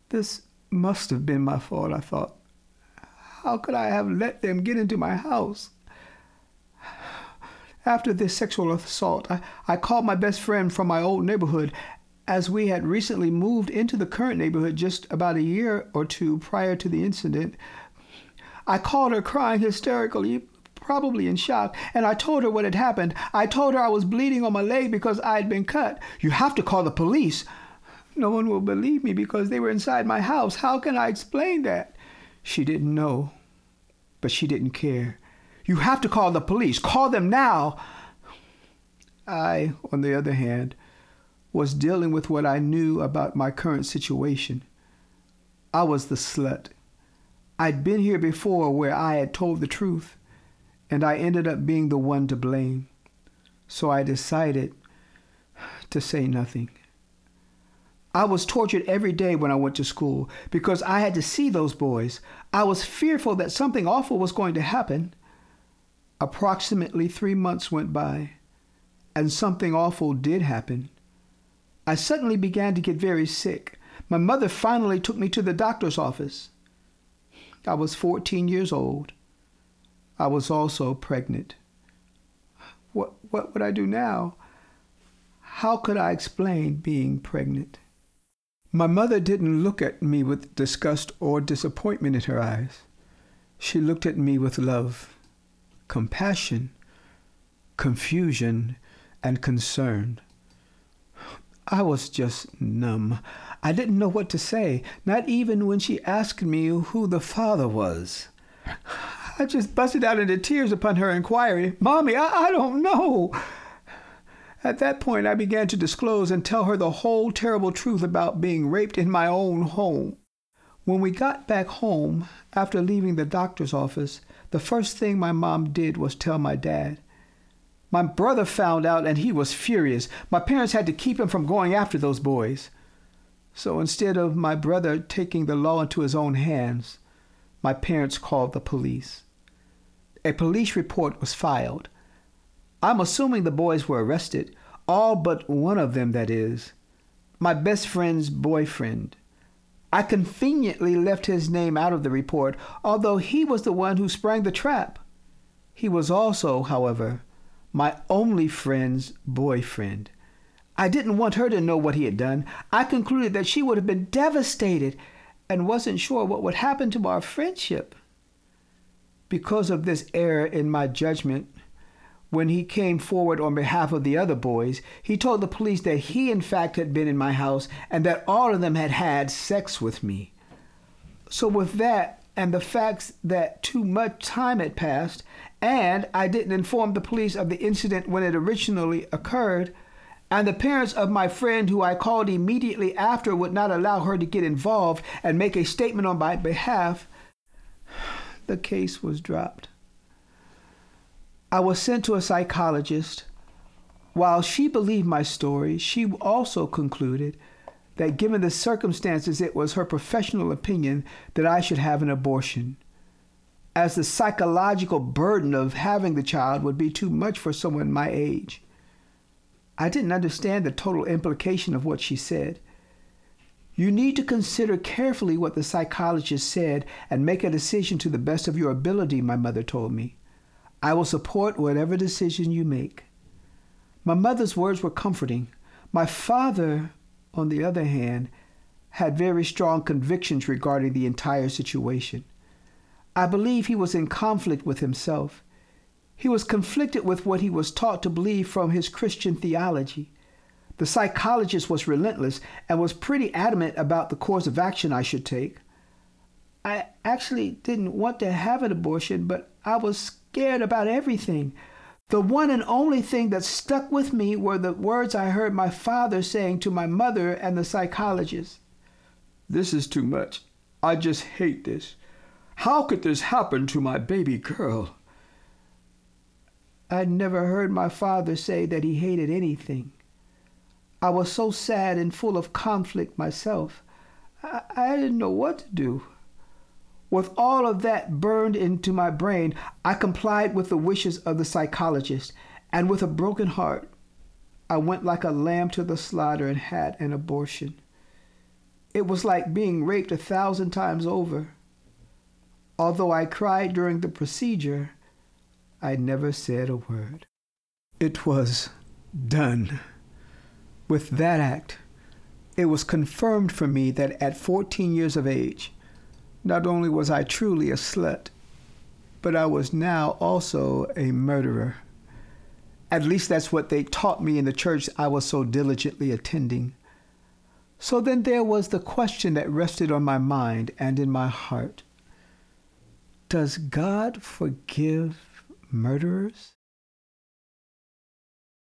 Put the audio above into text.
This must have been my fault, I thought. How could I have let them get into my house? After this sexual assault, I called my best friend from my old neighborhood, as we had recently moved into the current neighborhood just about a year or two prior to the incident. I called her crying hysterically, probably in shock, and I told her what had happened. I told her I was bleeding on my leg because I had been cut. "You have to call the police." "No one will believe me because they were inside my house. How can I explain that?" She didn't know, but she didn't care. "You have to call the police. Call them now." I, on the other hand, was dealing with what I knew about my current situation. I was the slut. I'd been here before where I had told the truth, and I ended up being the one to blame. So I decided to say nothing. I was tortured every day when I went to school because I had to see those boys. I was fearful that something awful was going to happen. Approximately 3 months went by, and something awful did happen. I suddenly began to get very sick. My mother finally took me to the doctor's office. I was 14 years old. I was also pregnant. What would I do now? How could I explain being pregnant? My mother didn't look at me with disgust or disappointment in her eyes. She looked at me with love, compassion, confusion, and concern. I was just numb. I didn't know what to say, not even when she asked me who the father was. I just busted out into tears upon her inquiry. "Mommy, I don't know." At that point, I began to disclose and tell her the whole terrible truth about being raped in my own home. When we got back home, after leaving the doctor's office, the first thing my mom did was tell my dad. My brother found out and he was furious. My parents had to keep him from going after those boys. So instead of my brother taking the law into his own hands, my parents called the police. A police report was filed. I'm assuming the boys were arrested, all but one of them, that is, my best friend's boyfriend. I conveniently left his name out of the report, although he was the one who sprang the trap. He was also, however, my only friend's boyfriend. I didn't want her to know what he had done. I concluded that she would have been devastated and wasn't sure what would happen to our friendship. Because of this error in my judgment, when he came forward on behalf of the other boys, he told the police that he in fact had been in my house and that all of them had had sex with me. So with that and the facts that too much time had passed and I didn't inform the police of the incident when it originally occurred, and the parents of my friend who I called immediately after would not allow her to get involved and make a statement on my behalf, the case was dropped. I was sent to a psychologist. While she believed my story, she also concluded that given the circumstances, it was her professional opinion that I should have an abortion, as the psychological burden of having the child would be too much for someone my age. I didn't understand the total implication of what she said. You need to consider carefully what the psychologist said and make a decision to the best of your ability, my mother told me. I will support whatever decision you make. My mother's words were comforting. My father, on the other hand, had very strong convictions regarding the entire situation. I believe he was in conflict with himself. He was conflicted with what he was taught to believe from his Christian theology. The psychologist was relentless and was pretty adamant about the course of action I should take. I actually didn't want to have an abortion, but I was scared about everything. The one and only thing that stuck with me were the words I heard my father saying to my mother and the psychologist. "This is too much. I just hate this. How could this happen to my baby girl?" I'd never heard my father say that he hated anything. I was so sad and full of conflict myself. I didn't know what to do. With all of that burned into my brain, I complied with the wishes of the psychologist, and with a broken heart, I went like a lamb to the slaughter and had an abortion. It was like being raped 1,000 times over. Although I cried during the procedure, I never said a word. It was done. With that act, it was confirmed for me that at 14 years of age, not only was I truly a slut, but I was now also a murderer. At least that's what they taught me in the church I was so diligently attending. So then there was the question that rested on my mind and in my heart. Does God forgive murderers?